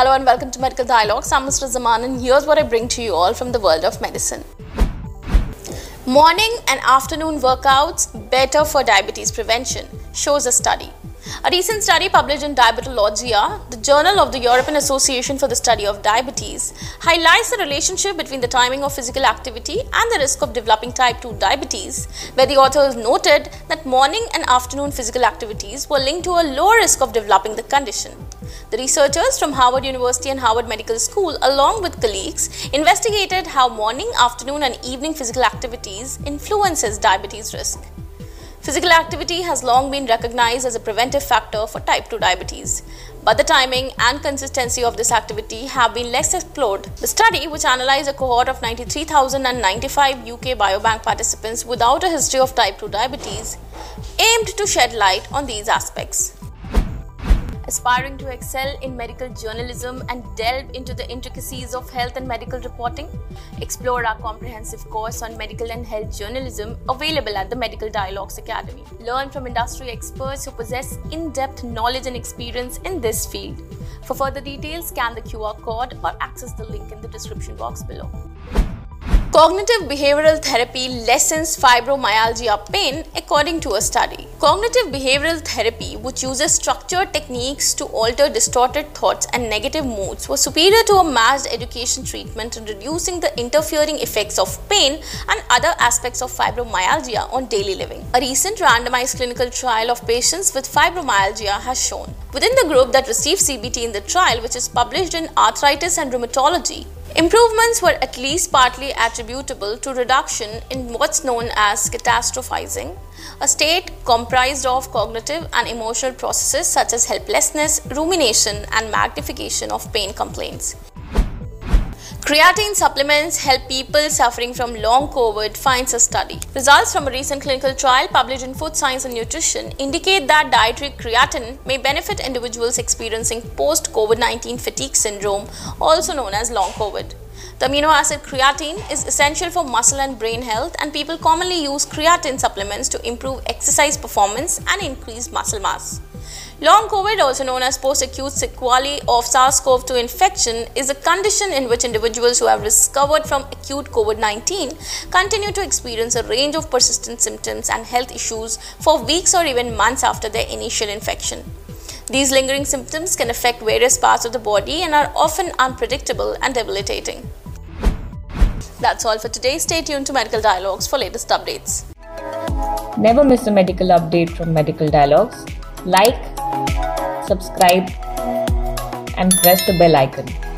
Hello and welcome to Medical Dialogues. I'm Mr. Zaman and here's what I bring to you all from the world of medicine. Morning and afternoon workouts better for diabetes prevention, shows a study. A recent study published in Diabetologia, the journal of the European Association for the Study of Diabetes, highlights the relationship between the timing of physical activity and the risk of developing type 2 diabetes, where the authors noted that morning and afternoon physical activities were linked to a lower risk of developing the condition. The researchers from Harvard University and Harvard Medical School, along with colleagues, investigated how morning, afternoon and evening physical activities influences diabetes risk. Physical activity has long been recognized as a preventive factor for type 2 diabetes, but the timing and consistency of this activity have been less explored. The study, which analyzed a cohort of 93,095 UK biobank participants without a history of type 2 diabetes, aimed to shed light on these aspects. Aspiring to excel in medical journalism and delve into the intricacies of health and medical reporting? Explore our comprehensive course on medical and health journalism available at the Medical Dialogues Academy. Learn from industry experts who possess in-depth knowledge and experience in this field. For further details, scan the QR code or access the link in the description box below. Cognitive behavioral therapy lessens fibromyalgia pain according to a study. Cognitive behavioral therapy, which uses structured techniques to alter distorted thoughts and negative moods, was superior to a massed education treatment in reducing the interfering effects of pain and other aspects of fibromyalgia on daily living. A recent randomized clinical trial of patients with fibromyalgia has shown, within the group that received CBT in the trial, which is published in Arthritis and Rheumatology, improvements were at least partly attributable to reduction in what's known as catastrophizing, a state comprised of cognitive and emotional processes such as helplessness, rumination, and magnification of pain complaints. Creatine supplements help people suffering from long COVID, finds a study. Results from a recent clinical trial published in Food Science and Nutrition indicate that dietary creatine may benefit individuals experiencing post-COVID-19 fatigue syndrome, also known as long COVID. The amino acid creatine is essential for muscle and brain health, and people commonly use creatine supplements to improve exercise performance and increase muscle mass. Long COVID, also known as post-acute sequelae of SARS-CoV-2 infection, is a condition in which individuals who have recovered from acute COVID-19 continue to experience a range of persistent symptoms and health issues for weeks or even months after their initial infection. These lingering symptoms can affect various parts of the body and are often unpredictable and debilitating. That's all for today. Stay tuned to Medical Dialogues for latest updates. Never miss a medical update from Medical Dialogues. Like, subscribe and press the bell icon.